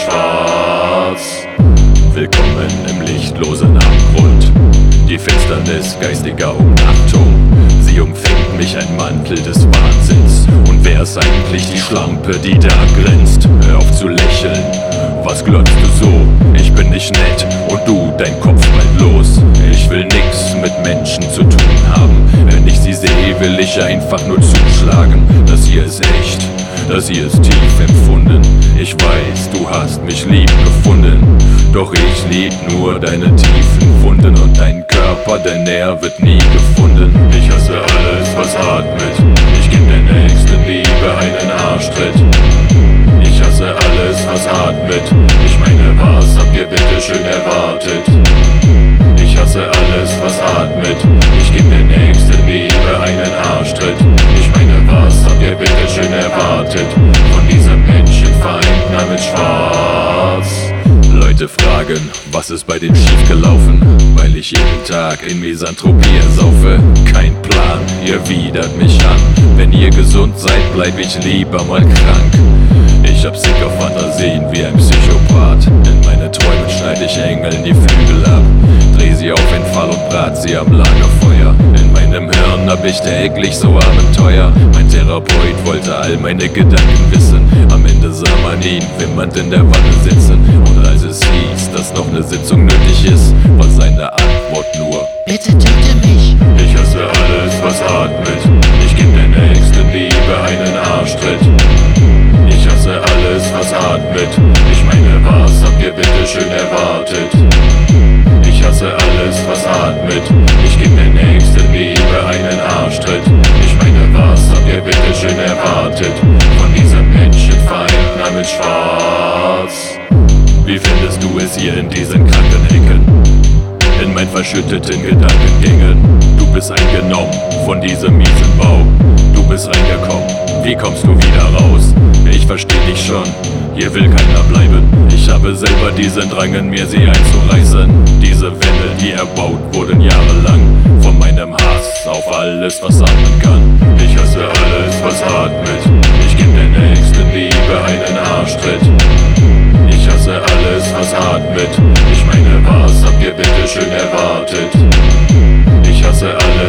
schwarz. Willkommen im lichtlosen Abgrund, die Finsternis geistiger Umnachtung. Sie umfängt mich, ein Mantel des Wahnsinns. Und wer ist eigentlich die Schlampe, die da grinst? Hör auf zu lächeln, was glotzt du so? Ich bin nicht nett und du, dein Kopf bald los. Ich will nix mit Menschen zu tun haben. Wenn ich sie sehe, will ich einfach nur zuschlagen. Das hier ist echt, das hier ist tief empfunden. Ich weiß, du hast mich lieb gefunden, doch ich lieb nur deine tiefen Wunden. Und dein Körper, denn er wird nie gefunden. Ich hasse alles, was atmet. Ich geb der nächsten Liebe einen Arschtritt. Ich hasse alles, was atmet. Ich meine, was habt ihr bitte schön erwartet? Ich hasse alles, was atmet. Ich geb der nächsten Liebe einen Arschtritt. Ich meine, was habt ihr bitte schön erwartet von diesem Menschenfeind namens Schwarz? Leute fragen, was ist bei dem schief gelaufen? Weil ich jeden Tag in Misanthropie ersaufe. Kein Plan, ihr widert mich an. Wenn ihr gesund seid, bleib ich lieber mal krank. Ich hab sicker Fantasien wie ein Psychopath. In meine Träume schneid ich Engeln die Flügel ab. Dreh sie auf Entfall und brat sie am Lagerfeuer. In meinem Hirn hab ich täglich so Abenteuer. Mein Therapeut wollte all meine Gedanken wissen. Am Ende sah man ihn wimmernd in der Wanne sitzen. Und als es hieß, dass noch ne Sitzung nötig ist, war seine Antwort nur: Bitte töte mich. Ich hasse alles, was atmet. Ich geb der nächsten Liebe einen Arschtritt. Ich hasse alles, was atmet. Ich meine, was habt ihr bitte schön erwartet? Ich hasse alles, was atmet. Ich geb der nächsten Liebe einen Arschtritt. Ich meine, was habt ihr bitte schön erwartet von diesem Menschenfeind namens Schwarz? Wie findest du es hier in diesen kranken Ecken? In meinen verschütteten Gedankengängen. Du bist eingenommen von diesem miesen Bau. Du bist reingekommen, wie kommst du wieder raus? Ich versteh dich schon, hier will keiner bleiben. Ich habe selber diesen Drang in mir, sie einzureißen. Diese Wände, die erbaut wurden jahrelang, von meinem Hass auf alles, was atmen kann. Ich hasse alles, was atmet. Ich geb der nächsten Liebe einen Arschtritt. Ich hasse alles, was atmet. Ich meine, was habt ihr bitte schön erwartet? Ich hasse alles,